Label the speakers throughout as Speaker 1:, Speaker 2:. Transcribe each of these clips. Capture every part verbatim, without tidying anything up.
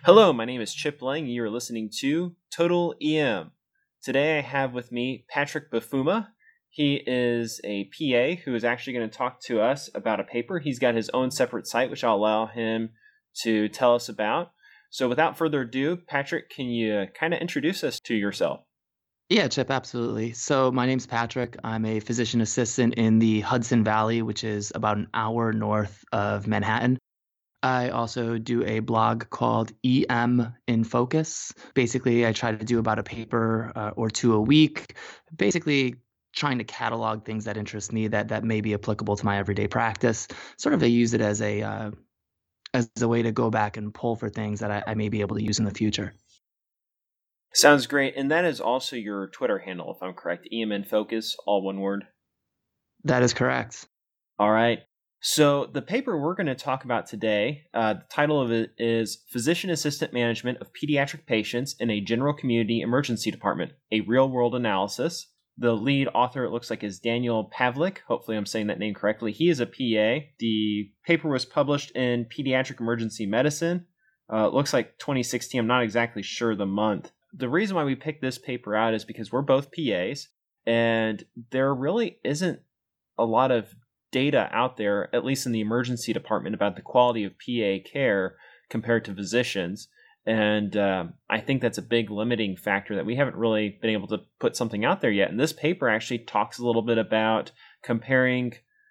Speaker 1: Hello, my name is Chip Lang. You are listening to Total E M. Today I have with me Patrick Bafuma. He is a P A who is actually going to talk to us about a paper. He's got his own separate site, which I'll allow him to tell us about. So without further ado, Patrick, can you kind of introduce us to yourself?
Speaker 2: Yeah, Chip, absolutely. So my name's Patrick. I'm a physician assistant in the Hudson Valley, which is about an hour north of Manhattan. I also do a blog called E M in Focus. Basically, I try to do about a paper uh, or two a week, basically trying to catalog things that interest me that that may be applicable to my everyday practice. Sort of I use it as a uh, as a way to go back and pull for things that I, I may be able to use in the future.
Speaker 1: Sounds great. And that is also your Twitter handle, if I'm correct. E M in Focus, all one word.
Speaker 2: That is correct.
Speaker 1: All right. So the paper we're going to talk about today, uh, the title of it is Physician Assistant Management of Pediatric Patients in a General Community Emergency Department, a Real-World Analysis. The lead author, it looks like, is Daniel Pavlik. Hopefully I'm saying that name correctly. He is a P A. The paper was published in Pediatric Emergency Medicine. Uh, it looks like twenty sixteen. I'm not exactly sure the month. The reason why we picked this paper out is because we're both P As, and there really isn't a lot of data out there, at least in the emergency department, about the quality of P A care compared to physicians. And um, I think that's a big limiting factor that we haven't really been able to put something out there yet. And this paper actually talks a little bit about comparing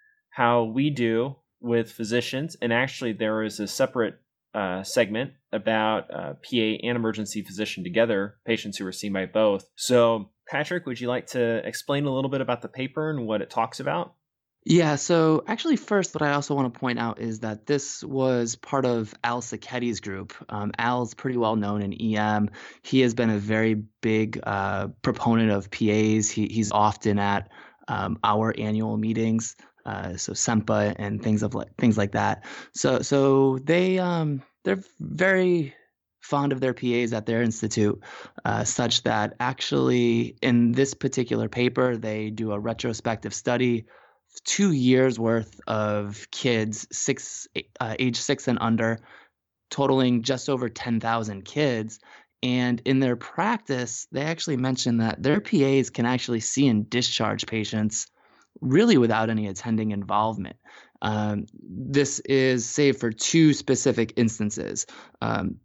Speaker 1: how we do with physicians. And actually, there is a separate uh, segment about uh, P A and emergency physician together, patients who are seen by both. So, Patrick, would you like to explain a little bit about the paper and what it talks about?
Speaker 2: Yeah, so actually, first, what I also want to point out is that this was part of Al Sacchetti's group. Um, Al's pretty well known in E M. He has been a very big uh, proponent of P As. He, he's often at um, our annual meetings, uh, so SEMPA and things of like things like that. So, so they um, they're very fond of their P As at their institute, uh, such that actually in this particular paper, they do a retrospective study, two years worth of kids, six, uh, age six and under, totaling just over ten thousand kids. And in their practice, they actually mentioned that their P As can actually see and discharge patients really without any attending involvement. Um, this is save for two specific instances. Um,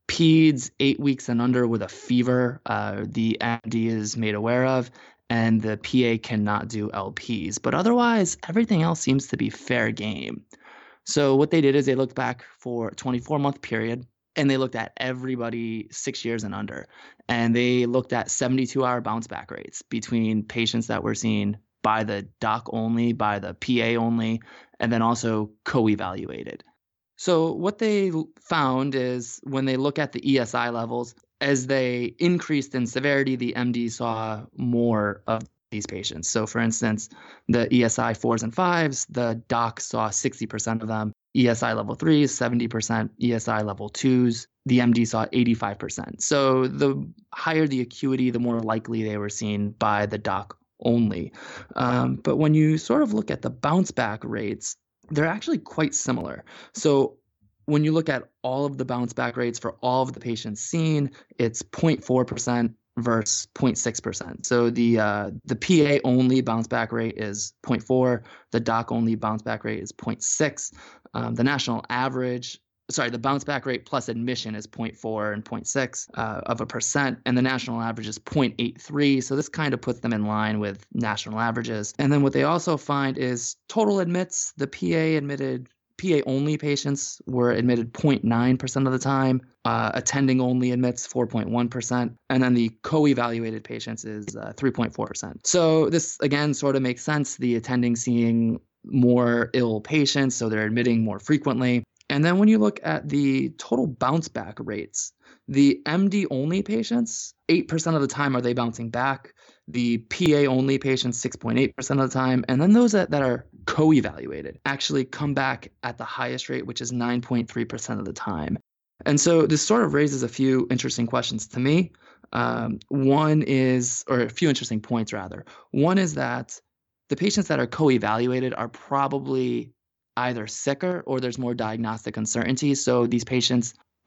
Speaker 2: Peds eight weeks and under with a fever, uh, the M D is made aware of, and the P A cannot do L Ps. But otherwise, everything else seems to be fair game. So what they did is they looked back for a twenty-four month period, and they looked at everybody six years and under. And they looked at seventy-two hour bounce back rates between patients that were seen by the doc only, by the P A only, and then also co-evaluated. So what they found is when they look at the E S I levels, as they increased in severity, the M D saw more of these patients. So for instance, the E S I fours and fives, the doc saw sixty percent of them. E S I level threes, seventy percent. E S I level twos, the M D saw eighty-five percent. So the higher the acuity, the more likely they were seen by the doc only. Um, but when you sort of look at the bounce back rates, they're actually quite similar. So when you look at all of the bounce back rates for all of the patients seen, it's zero point four percent versus zero point six percent. So the uh, the P A only bounce back rate is zero point four, the doc only bounce back rate is zero point six. Um, the national average, sorry, the bounce back rate plus admission is zero point four and zero point six uh, of a percent, and the national average is zero point eight three. So this kind of puts them in line with national averages. And then what they also find is total admits, the P A admitted P A only patients were admitted zero point nine percent of the time. Uh, attending only admits four point one percent. And then the co-evaluated patients is uh, three point four percent. So this, again, sort of makes sense. The attending seeing more ill patients, so they're admitting more frequently. And then when you look at the total bounce back rates, the M D only patients, eight percent of the time are they bouncing back. The P A only patients, six point eight percent of the time. And then those that, that are co-evaluated actually come back at the highest rate, which is nine point three percent of the time. And so this sort of raises a few interesting questions to me. Um, one is, or a few interesting points rather. One is that the patients that are co-evaluated are probably either sicker or there's more diagnostic uncertainty. So these patients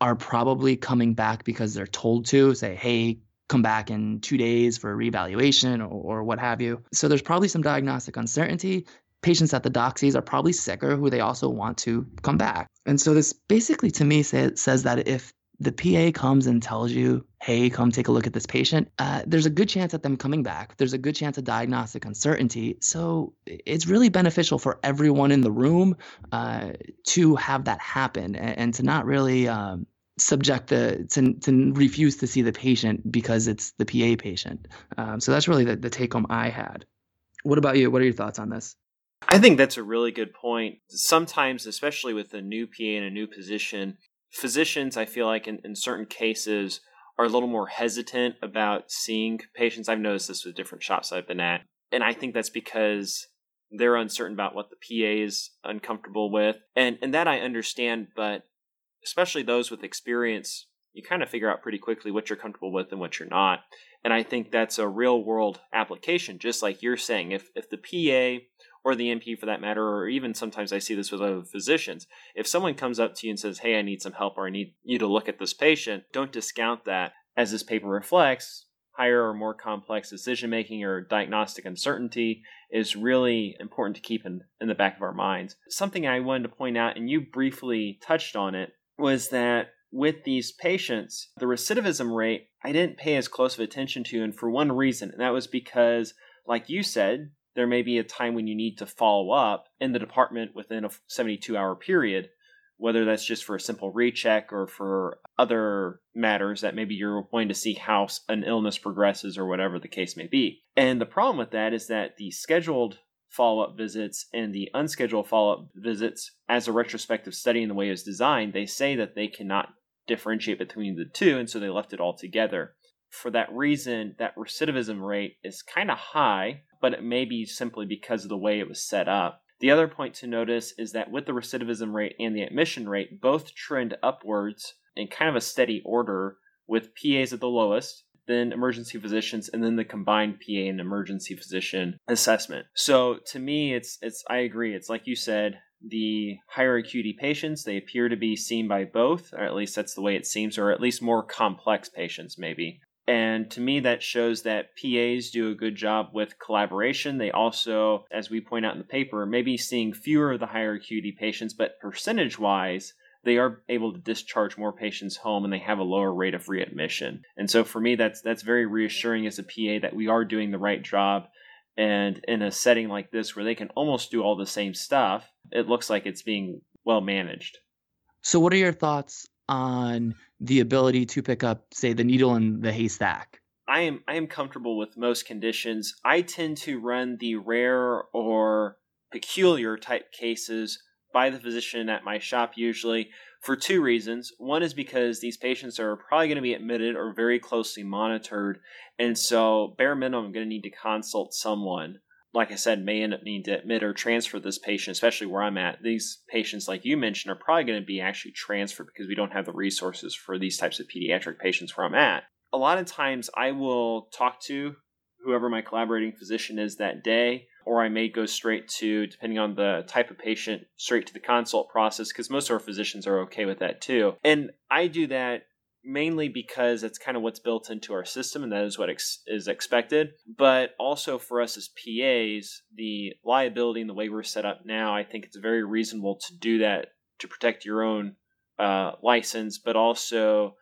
Speaker 2: are probably coming back because they're told to, say, hey, come back in two days for a reevaluation or, or what have you. So there's probably some diagnostic uncertainty. Patients that the doc sees are probably sicker who they also want to come back. And so this basically to me say, says that if the P A comes and tells you, hey, come take a look at this patient, uh, there's a good chance at them coming back. There's a good chance of diagnostic uncertainty. So it's really beneficial for everyone in the room uh, to have that happen and, and to not really um, subject the, to, to refuse to see the patient because it's the P A patient. Um, so that's really the, the take home I had. What about you? What are your thoughts on this?
Speaker 1: I think that's a really good point. Sometimes, especially with a new P A in a new position, physicians, I feel like in, in certain cases, are a little more hesitant about seeing patients. I've noticed this with different shops I've been at. And I think that's because they're uncertain about what the P A is uncomfortable with. And, and that I understand, but especially those with experience, you kind of figure out pretty quickly what you're comfortable with and what you're not. And I think that's a real world application, just like you're saying. If if the P A or the N P for that matter, or even sometimes I see this with other physicians, if someone comes up to you and says, hey, I need some help or I need you to look at this patient, don't discount that. As this paper reflects, higher or more complex decision-making or diagnostic uncertainty is really important to keep in, in the back of our minds. Something I wanted to point out, and you briefly touched on it, was that with these patients, the recidivism rate, I didn't pay as close of attention to, and for one reason, and that was because, like you said, there may be a time when you need to follow up in the department within a seventy-two hour period, whether that's just for a simple recheck or for other matters that maybe you're wanting to see how an illness progresses or whatever the case may be. And the problem with that is that the scheduled follow-up visits and the unscheduled follow-up visits, as a retrospective study in the way it was designed, they say that they cannot differentiate between the two, and so they left it all together. For that reason, that recidivism rate is kind of high, but it may be simply because of the way it was set up. The other point to notice is that with the recidivism rate and the admission rate, both trend upwards in kind of a steady order, with P As at the lowest, then emergency physicians, and then the combined P A and emergency physician assessment. So to me, it's it's I agree. It's like you said, the higher acuity patients, they appear to be seen by both, or at least that's the way it seems, or at least more complex patients maybe. And to me, that shows that P As do a good job with collaboration. They also, as we point out in the paper, maybe seeing fewer of the higher acuity patients, but percentage-wise, they are able to discharge more patients home and they have a lower rate of readmission. And so for me, that's that's very reassuring as a P A that we are doing the right job. And in a setting like this where they can almost do all the same stuff, it looks like it's being well managed.
Speaker 2: So what are your thoughts on the ability to pick up, say, the needle in the haystack?
Speaker 1: I am I am comfortable with most conditions. I tend to run the rare or peculiar type cases by the physician at my shop usually for two reasons. One is because these patients are probably going to be admitted or very closely monitored, and so bare minimum I'm going to need to consult someone. Like I said, may end up needing to admit or transfer this patient, especially where I'm at. These patients, like you mentioned, are probably going to be actually transferred because we don't have the resources for these types of pediatric patients where I'm at. A lot of times I will talk to whoever my collaborating physician is that day, or I may go straight to, depending on the type of patient, straight to the consult process, because most of our physicians are okay with that too. And I do that mainly because it's kind of what's built into our system, and that is what ex- is expected. But also for us as P As, the liability and the way we're set up now, I think it's very reasonable to do that to protect your own uh, license, but also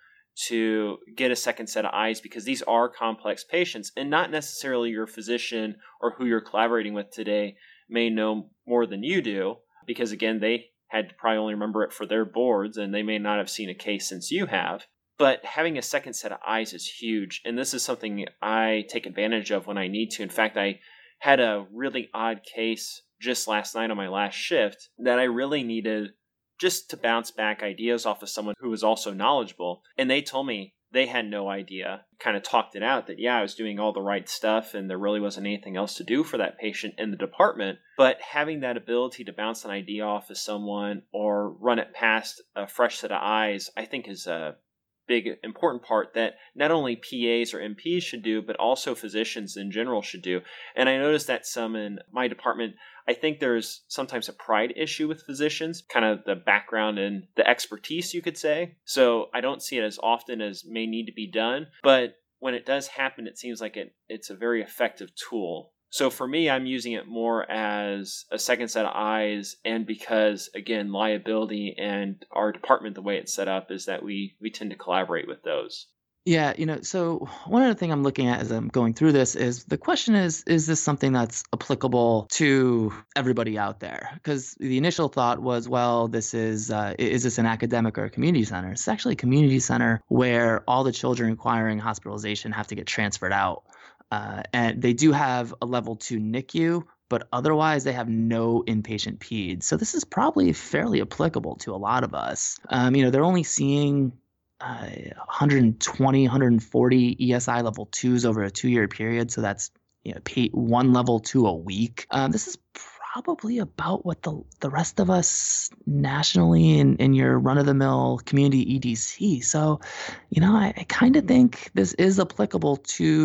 Speaker 1: to get a second set of eyes, because these are complex patients, and not necessarily your physician or who you're collaborating with today may know more than you do, because again, they had to probably only remember it for their boards, and they may not have seen a case since you have. But having a second set of eyes is huge, and this is something I take advantage of when I need to. In fact, I had a really odd case just last night on my last shift that I really needed just to bounce back ideas off of someone who was also knowledgeable. And they told me they had no idea, kind of talked it out that, yeah, I was doing all the right stuff and there really wasn't anything else to do for that patient in the department. But having that ability to bounce an idea off of someone or run it past a fresh set of eyes, I think is a big important part that not only P As or M Ps should do, but also physicians in general should do. And I noticed that some in my department, I think there's sometimes a pride issue with physicians, kind of the background and the expertise, you could say. So I don't see it as often as may need to be done, but when it does happen, it seems like it, it's a very effective tool. So for me, I'm using it more as a second set of eyes, and because, again, liability and our department, the way it's set up is that we we tend to collaborate with those.
Speaker 2: Yeah, you know, so one other thing I'm looking at as I'm going through this is the question is, is this something that's applicable to everybody out there? Because the initial thought was, well, this is, uh, is this an academic or a community center? It's actually a community center where all the children requiring hospitalization have to get transferred out. Uh, and they do have a level two N I C U, but otherwise they have no inpatient peds. So this is probably fairly applicable to a lot of us. Um, you know, they're only seeing uh, one hundred twenty, one hundred forty E S I level twos over a two-year period. So that's, you know, pay one level two a week. Um, this is probably about what the the rest of us nationally in, in your run-of-the-mill community E D C. So, you know, I, I kind of think this is applicable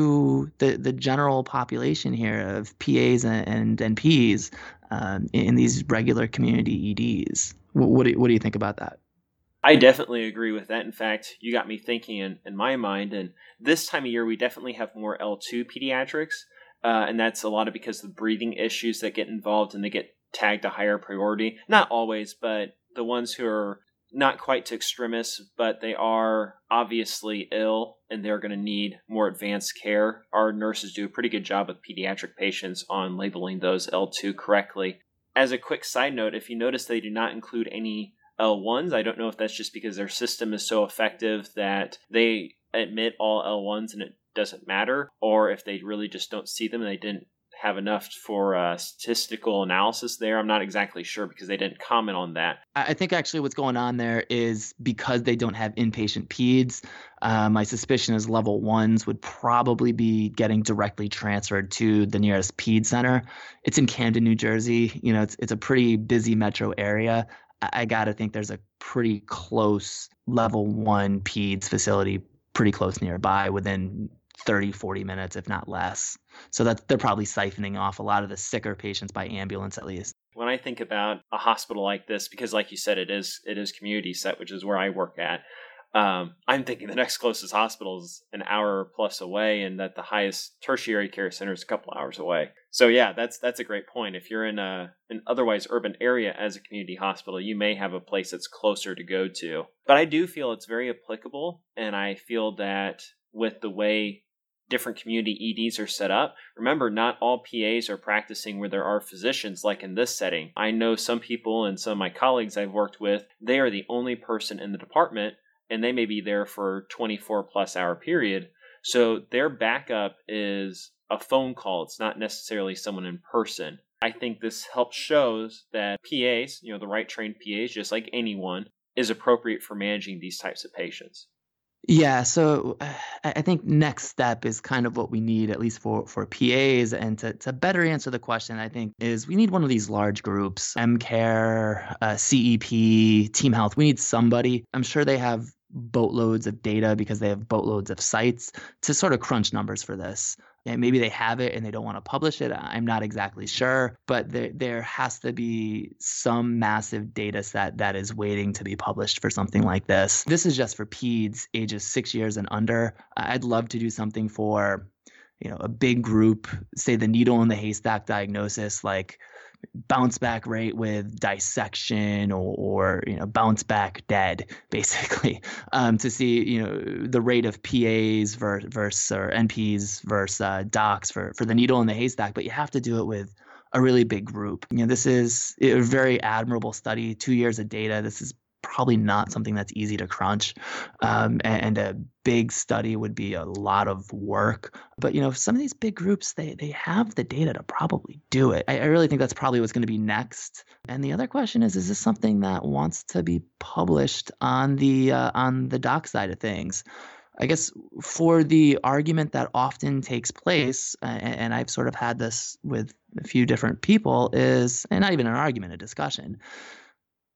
Speaker 2: to the, the general population here of P As and, and N Ps um, in, in these regular community E Ds. What, what, do, you- what do you think about that?
Speaker 1: I definitely agree with that. In fact, you got me thinking in, in my mind. And this time of year, we definitely have more L two pediatrics. Uh, and that's a lot of because of the breathing issues that get involved and they get tagged a higher priority. Not always, but the ones who are not quite to extremis, but they are obviously ill and they're going to need more advanced care. Our nurses do a pretty good job with pediatric patients on labeling those L two correctly. As a quick side note, if you notice they do not include any L ones, I don't know if that's just because their system is so effective that they admit all L ones and it doesn't matter, or if they really just don't see them and they didn't have enough for uh, statistical analysis there. I'm not exactly sure because they didn't comment on that.
Speaker 2: I think actually what's going on there is because they don't have inpatient peds, uh, my suspicion is level ones would probably be getting directly transferred to the nearest ped center. It's in Camden, New Jersey. You know, it's it's a pretty busy metro area. I, I got to think there's a pretty close level one peds facility pretty close nearby within thirty, forty minutes, if not less. So that they're probably siphoning off a lot of the sicker patients by ambulance, at least.
Speaker 1: When I think about a hospital like this, because like you said, it is it is community set, which is where I work at, um, I'm thinking the next closest hospital is an hour plus away, and that the highest tertiary care center is a couple hours away. So yeah, that's that's a great point. If you're in a an otherwise urban area as a community hospital, you may have a place that's closer to go to. But I do feel it's very applicable, and I feel that with the way different community E Ds are set up. Remember, not all P As are practicing where there are physicians like in this setting. I know some people and some of my colleagues I've worked with, they are the only person in the department and they may be there for twenty-four plus hour period. So their backup is a phone call. It's not necessarily someone in person. I think this helps shows that P As, you know, the right trained P As, just like anyone, is appropriate for managing these types of patients.
Speaker 2: Yeah, so uh, I I think next step is kind of what we need, at least for, for P As. And to, to better answer the question, I think, is we need one of these large groups, M-Care, uh, C E P, Team Health. We need somebody. I'm sure they have boatloads of data because they have boatloads of sites to sort of crunch numbers for this. And maybe they have it and they don't want to publish it. I'm not exactly sure, but there there has to be some massive data set that is waiting to be published for something like this. This is just for peds ages six years and under. I'd love to do something for, you know, a big group, say the needle in the haystack diagnosis, like bounce back rate with dissection or, or you know bounce back dead, basically, um, to see you know the rate of P As versus, versus or N Ps versus uh, docs for for the needle in the haystack. But you have to do it with a really big group. You know, this is a very admirable study, two years of data. This is probably not something that's easy to crunch, um, and, and a big study would be a lot of work. But you know, some of these big groups, they they have the data to probably do it. I, I really think that's probably what's going to be next. And the other question is, is this something that wants to be published on the uh, on the doc side of things? I guess for the argument that often takes place, uh, and, and I've sort of had this with a few different people, is, and not even an argument, a discussion.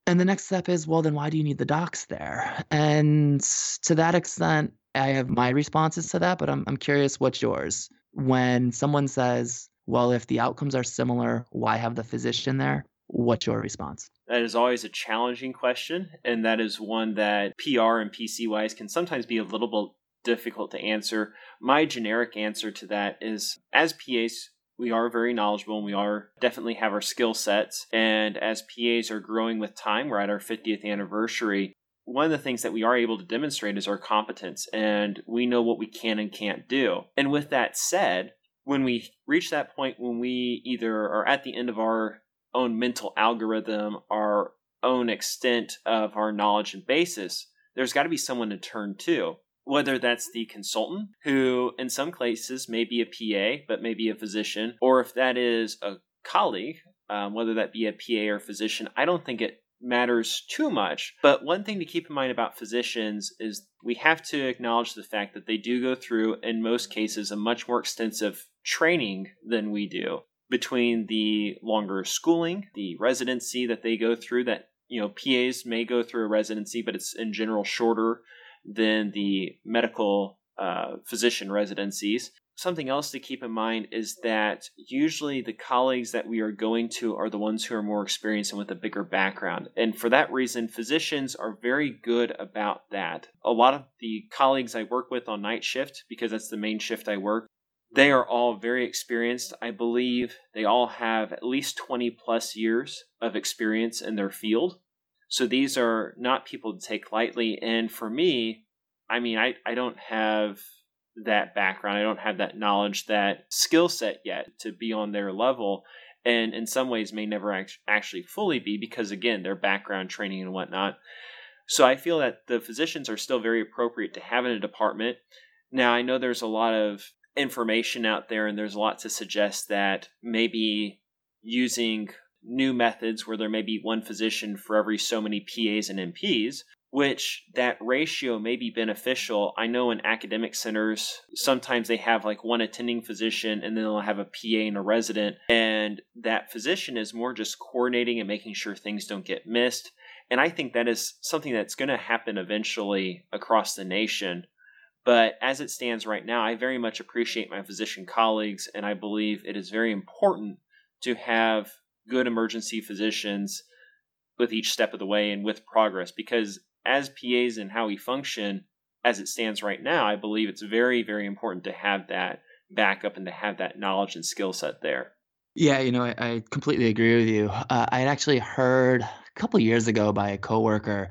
Speaker 2: And the next step is, well, then why do you need the docs there? And to that extent, I have my responses to that, but I'm I'm curious what's yours. When someone says, well, if the outcomes are similar, why have the physician there? What's your response?
Speaker 1: That is always a challenging question, and that is one that P R and P C wise can sometimes be a little bit difficult to answer. My generic answer to that is, as P As, we are very knowledgeable and we are definitely have our skill sets. And as P As are growing with time, we're at our fiftieth anniversary. One of the things that we are able to demonstrate is our competence, and we know what we can and can't do. And with that said, when we reach that point when we either are at the end of our own mental algorithm, our own extent of our knowledge and basis, there's got to be someone to turn to. Whether that's the consultant, who in some cases may be a P A, but may be a physician, or if that is a colleague, um, whether that be a P A or physician, I don't think it matters too much. But one thing to keep in mind about physicians is we have to acknowledge the fact that they do go through, in most cases, a much more extensive training than we do. Between the longer schooling, the residency that they go through, that, you know, P As may go through a residency, but it's in general shorter than the medical uh, physician residencies. Something else to keep in mind is that usually the colleagues that we are going to are the ones who are more experienced and with a bigger background. And for that reason, physicians are very good about that. A lot of the colleagues I work with on night shift, because that's the main shift I work, they are all very experienced. I believe they all have at least twenty plus years of experience in their field. So these are not people to take lightly. And for me, I mean, I, I don't have that background. I don't have that knowledge, that skill set yet to be on their level. And in some ways may never act- actually fully be because, again, their background training and whatnot. So I feel that the physicians are still very appropriate to have in a department. Now, I know there's a lot of information out there and there's a lot to suggest that maybe using new methods where there may be one physician for every so many P As and M Ps, which that ratio may be beneficial. I know in academic centers, sometimes they have like one attending physician and then they'll have a P A and a resident. And that physician is more just coordinating and making sure things don't get missed. And I think that is something that's going to happen eventually across the nation. But as it stands right now, I very much appreciate my physician colleagues, and I believe it is very important to have good emergency physicians with each step of the way and with progress, because as P As and how we function as it stands right now, I believe it's very, very important to have that backup and to have that knowledge and skill set there.
Speaker 2: Yeah, you know, I, I completely agree with you. Uh, I had actually heard a couple years ago by a coworker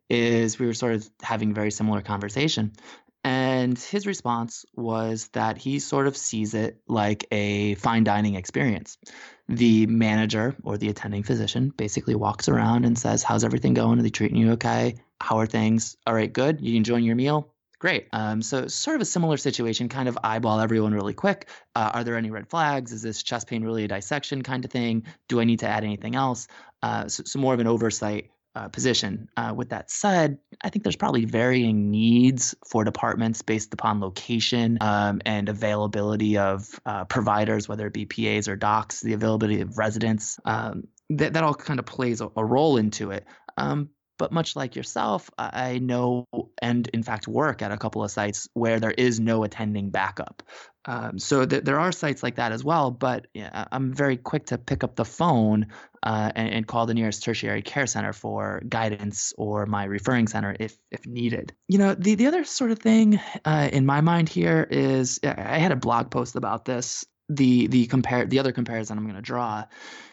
Speaker 2: is we were sort of having a very similar conversation. And his response was that he sort of sees it like a fine dining experience. The manager or the attending physician basically walks around and says, how's everything going? Are they treating you okay? How are things? All right, good. You enjoying your meal? Great. Um, so sort of a similar situation, kind of eyeball everyone really quick. Uh, are there any red flags? Is this chest pain really a dissection kind of thing? Do I need to add anything else? Uh, so, so more of an oversight uh, position. Uh, with that said, I think there's probably varying needs for departments based upon location um, and availability of uh, providers, whether it be P As or docs, the availability of residents. Um, that, that all kind of plays a, a role into it. Um, But much like yourself, I know and in fact work at a couple of sites where there is no attending backup. Um, so th- there are sites like that as well, but yeah, I'm very quick to pick up the phone uh, and, and call the nearest tertiary care center for guidance or my referring center if if needed. You know, the, the other sort of thing uh, in my mind here is I had a blog post about this. The the compare the other comparison I'm going to draw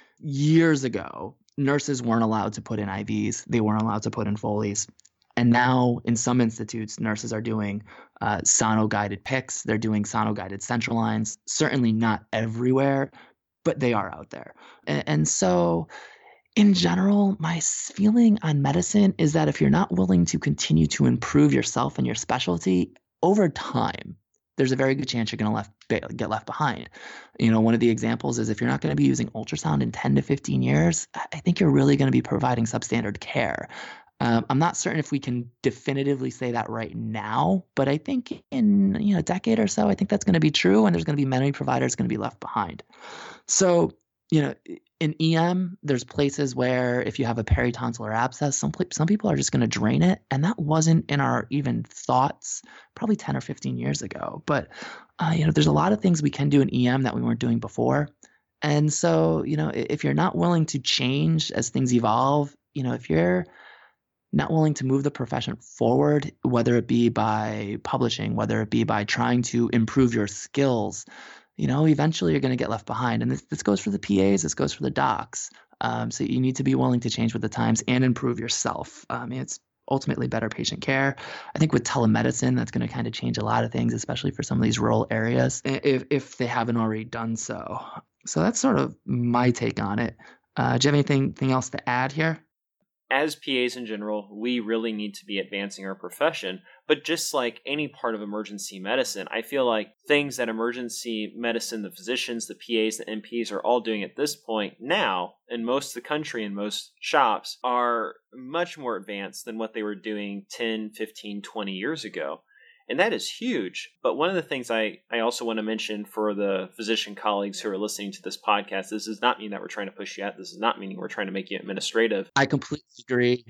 Speaker 2: years ago. Nurses weren't allowed to put in I Vs. They weren't allowed to put in Foleys. And now in some institutes, nurses are doing uh, sono-guided PICCs. They're doing sono-guided central lines. Certainly not everywhere, but they are out there. And, and so in general, my feeling on medicine is that if you're not willing to continue to improve yourself and your specialty over time, there's a very good chance you're going to left, get left behind. You know, one of the examples is if you're not going to be using ultrasound in ten to fifteen years, I think you're really going to be providing substandard care. Um, I'm not certain if we can definitively say that right now, but I think in you know a decade or so, I think that's going to be true, and there's going to be many providers going to be left behind. So, you know, In E M, there's places where if you have a peritonsillar abscess, some pla- some people are just going to drain it, and that wasn't in our even thoughts probably ten or fifteen years ago. But uh, you know, there's a lot of things we can do in E M that we weren't doing before. And so, you know, i- if you're not willing to change as things evolve, you know, if you're not willing to move the profession forward, whether it be by publishing, whether it be by trying to improve your skills, you know, eventually you're going to get left behind. And this, this goes for the P As, this goes for the docs. Um, so you need to be willing to change with the times and improve yourself. I mean, it's ultimately better patient care. I think with telemedicine, that's going to kind of change a lot of things, especially for some of these rural areas, if, if they haven't already done so. So that's sort of my take on it. Uh, do you have anything, anything else to add here?
Speaker 1: As P As in general, we really need to be advancing our profession. But just like any part of emergency medicine, I feel like things that emergency medicine, the physicians, the P As, the M Ps are all doing at this point now in most of the country and most shops are much more advanced than what they were doing ten, fifteen, twenty years ago. And that is huge. But one of the things I, I also want to mention for the physician colleagues who are listening to this podcast, this does not mean that we're trying to push you out. This is not meaning we're trying to make you administrative.
Speaker 2: I completely agree.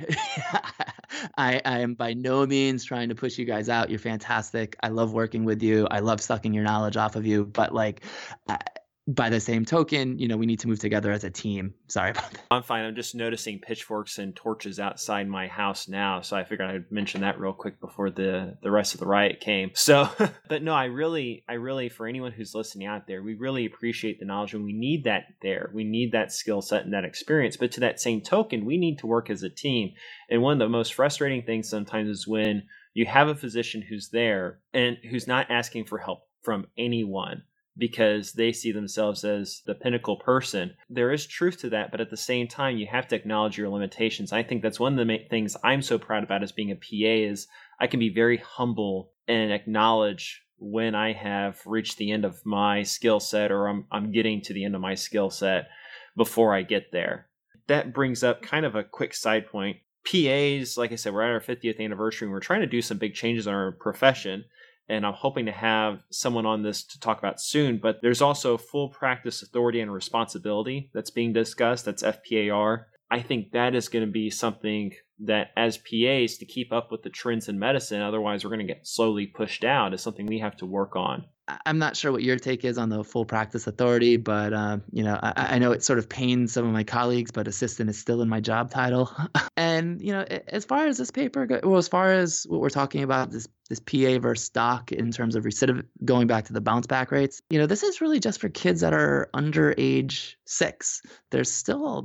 Speaker 2: I, I am by no means trying to push you guys out. You're fantastic. I love working with you. I love sucking your knowledge off of you. But like, uh, by the same token, you know, we need to move together as a team. Sorry about that.
Speaker 1: I'm fine. I'm just noticing pitchforks and torches outside my house now. So I figured I'd mention that real quick before the, the rest of the riot came. So, but no, I really, I really, for anyone who's listening out there, we really appreciate the knowledge and we need that there. We need that skill set and that experience. But to that same token, we need to work as a team. And one of the most frustrating things sometimes is when you have a physician who's there and who's not asking for help from anyone, because they see themselves as the pinnacle person. There is truth to that, but at the same time, you have to acknowledge your limitations. I think that's one of the main things I'm so proud about as being a P A is I can be very humble and acknowledge when I have reached the end of my skill set or I'm, I'm getting to the end of my skill set before I get there. That brings up kind of a quick side point. P As, like I said, we're at our fiftieth anniversary and we're trying to do some big changes in our profession. And I'm hoping to have someone on this to talk about soon. But there's also full practice authority and responsibility that's being discussed. That's F P A R. I think that is going to be something that as P As to keep up with the trends in medicine, otherwise we're going to get slowly pushed out, is something we have to work on.
Speaker 2: I'm not sure what your take is on the full practice authority, but um, you know, I, I know it sort of pains some of my colleagues, but assistant is still in my job title. And you know, as far as this paper, go, well, as far as what we're talking about, this this P A versus doc in terms of recidiv, going back to the bounce back rates, you know, this is really just for kids that are under age six. There's still a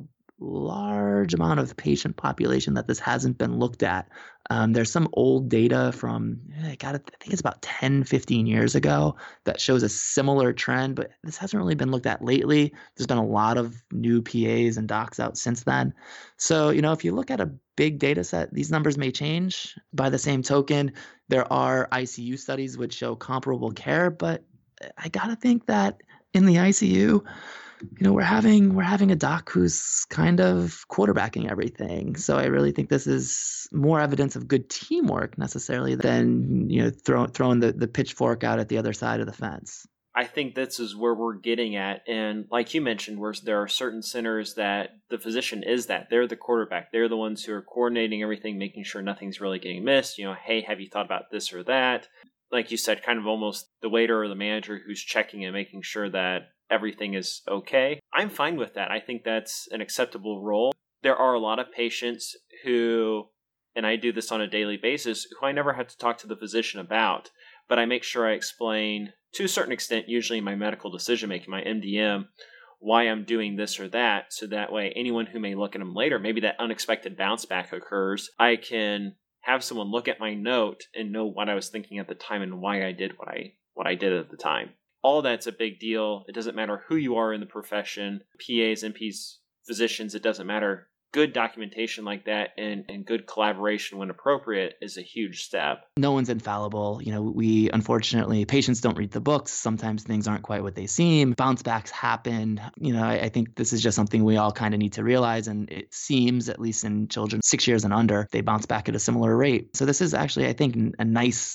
Speaker 2: large amount of patient population that this hasn't been looked at. Um, there's some old data from, I got I think it's about ten, fifteen years ago that shows a similar trend, but this hasn't really been looked at lately. There's been a lot of new P As and docs out since then. So, you know, if you look at a big data set, these numbers may change. By the same token, there are I C U studies which show comparable care, but I got to think that in the I C U, you know, we're having we're having a doc who's kind of quarterbacking everything. So I really think this is more evidence of good teamwork necessarily than, you know, throw, throwing the, the pitchfork out at the other side of the fence.
Speaker 1: I think this is where we're getting at. And like you mentioned, where there are certain centers that the physician is that. They're the quarterback. They're the ones who are coordinating everything, making sure nothing's really getting missed. You know, hey, have you thought about this or that? Like you said, kind of almost the waiter or the manager who's checking and making sure that everything is okay. I'm fine with that. I think that's an acceptable role. There are a lot of patients who, and I do this on a daily basis, who I never have to talk to the physician about, but I make sure I explain to a certain extent, usually in my medical decision making, my M D M, why I'm doing this or that. So that way, anyone who may look at them later, maybe that unexpected bounce back occurs, I can have someone look at my note and know what I was thinking at the time and why I did what I what I did at the time. All that's a big deal. It doesn't matter who you are in the profession, P As, M Ps, physicians, it doesn't matter. Good documentation like that and, and good collaboration when appropriate is a huge step.
Speaker 2: No one's infallible. You know, we unfortunately, patients don't read the books. Sometimes things aren't quite what they seem. Bounce backs happen. You know, I, I think this is just something we all kind of need to realize. And it seems, at least in children six years and under, they bounce back at a similar rate. So this is actually, I think, a nice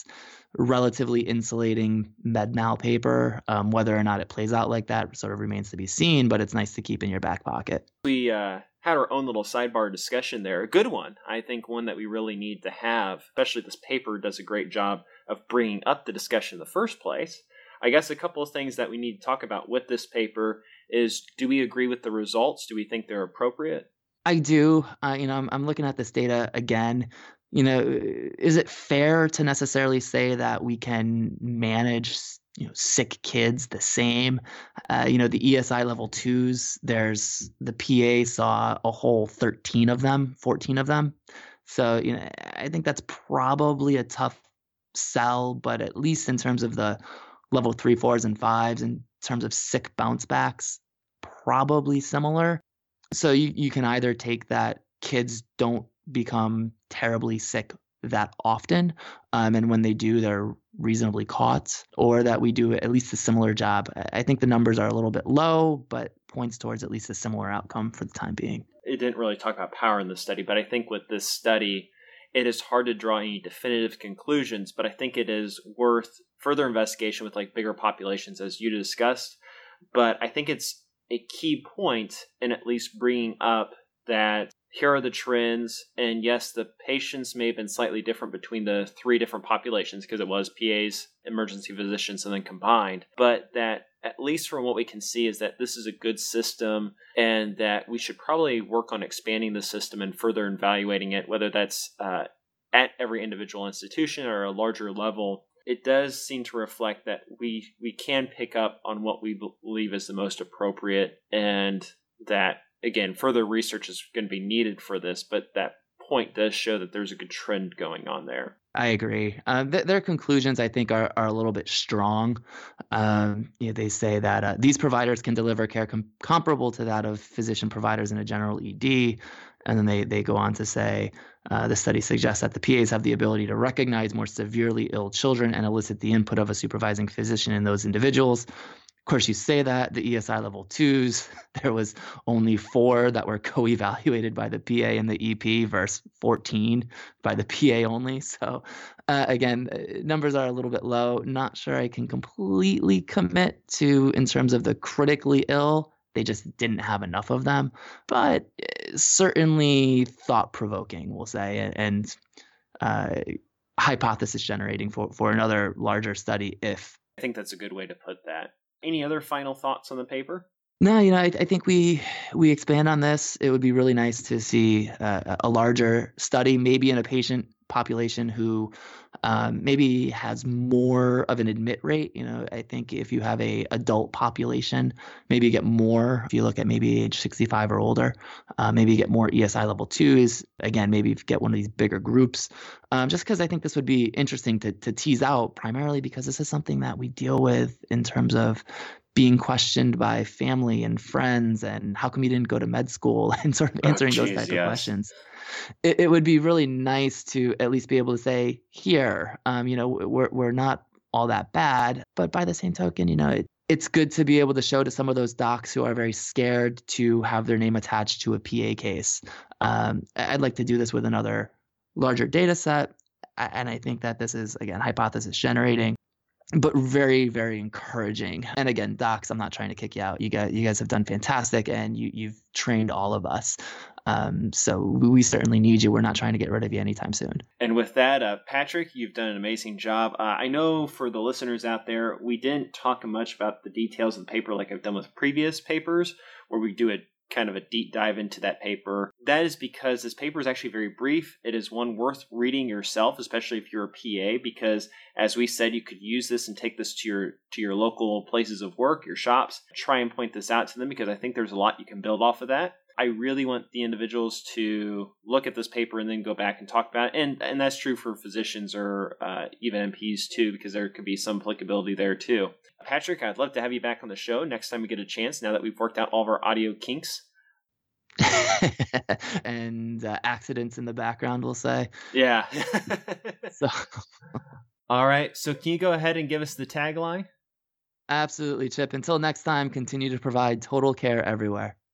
Speaker 2: relatively insulating med mal paper. Um, whether or not it plays out like that sort of remains to be seen, but it's nice to keep in your back pocket.
Speaker 1: We uh, had our own little sidebar discussion there. A good one. I think one that we really need to have, especially this paper does a great job of bringing up the discussion in the first place. I guess a couple of things that we need to talk about with this paper is, do we agree with the results? Do we think they're appropriate?
Speaker 2: I do. Uh, you know, I'm, I'm looking at this data again. You know, is it fair to necessarily say that we can manage, you know, sick kids the same? Uh, you know, the E S I level twos, there's the P A saw a whole thirteen of them, fourteen of them. So, you know, I think that's probably a tough sell, but at least in terms of the level three, fours, and fives, in terms of sick bounce backs, probably similar. So you, you can either take that kids don't become terribly sick that often, um, and when they do, they're reasonably caught, or that we do at least a similar job. I think the numbers are a little bit low, but points towards at least a similar outcome for the time being.
Speaker 1: It didn't really talk about power in the study, but I think with this study, it is hard to draw any definitive conclusions, but I think it is worth further investigation with like bigger populations, as you discussed. But I think it's a key point in at least bringing up that here are the trends, and yes, the patients may have been slightly different between the three different populations because it was P As, emergency physicians, and then combined, but that at least from what we can see is that this is a good system and that we should probably work on expanding the system and further evaluating it, whether that's uh, at every individual institution or a larger level. It does seem to reflect that we we can pick up on what we believe is the most appropriate, and that, again, further research is going to be needed for this, but that point does show that there's a good trend going on there.
Speaker 2: I agree. Uh, th- their conclusions, I think, are, are a little bit strong. Um, you know, they say that uh, these providers can deliver care com- comparable to that of physician providers in a general E D. And then they, they go on to say, uh, the study suggests that the P As have the ability to recognize more severely ill children and elicit the input of a supervising physician in those individuals. Of course, you say that the E S I level twos, there was only four that were co-evaluated by the P A and the E P versus fourteen by the P A only. So uh, again, numbers are a little bit low. Not sure I can completely commit to in terms of the critically ill. They just didn't have enough of them, but certainly thought-provoking, we'll say, and uh, hypothesis generating for, for another larger study if.
Speaker 1: I think that's a good way to put that. Any other final thoughts on the paper?
Speaker 2: No, you know, I, I think we we expand on this. It would be really nice to see uh, a larger study, maybe in a patient population who um, maybe has more of an admit rate. You know, I think if you have a adult population, maybe you get more. If you look at maybe age sixty-five or older, uh, maybe you get more E S I level twos. Again, maybe you get one of these bigger groups. Um, just because I think this would be interesting to to tease out, primarily because this is something that we deal with in terms of being questioned by family and friends, and how come you didn't go to med school, and sort of answering oh, geez, those type yes. of questions. It, it would be really nice to at least be able to say, here, um, you know, we're we're not all that bad, but by the same token, you know, it, it's good to be able to show to some of those docs who are very scared to have their name attached to a P A case. Um, I'd like to do this with another larger data set, and I think that this is, again, hypothesis generating, but very, very encouraging. And again, docs, I'm not trying to kick you out. You guys, you guys have done fantastic, and you, you've trained all of us. Um, so we certainly need you. We're not trying to get rid of you anytime soon.
Speaker 1: And with that, uh, Patrick, you've done an amazing job. Uh, I know for the listeners out there, we didn't talk much about the details of the paper like I've done with previous papers, where we do a kind of a deep dive into that paper. That is because this paper is actually very brief. It is one worth reading yourself, especially if you're a P A, because as we said, you could use this and take this to your to your local places of work, your shops, try and point this out to them, because I think there's a lot you can build off of that. I really want the individuals to look at this paper and then go back and talk about it. And, and that's true for physicians or uh, even M Ps too, because there could be some applicability there too. Patrick, I'd love to have you back on the show next time we get a chance, now that we've worked out all of our audio kinks.
Speaker 2: and uh, accidents in the background, we'll say.
Speaker 1: Yeah.
Speaker 2: so.
Speaker 1: All right. So can you go ahead and give us the tagline?
Speaker 2: Absolutely, Chip. Until next time, continue to provide total care everywhere.